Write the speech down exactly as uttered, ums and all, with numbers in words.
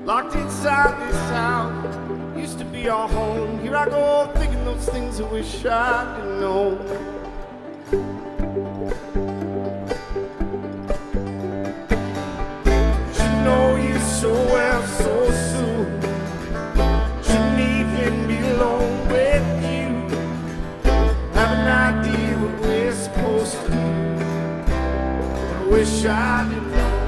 locked inside this house. Used to be our home. Here I go, thinking those things I wish I didn't know. Should know you so well so soon. Shouldn't even be alone with you. Have an idea what we're supposed to do. But I wish I didn't.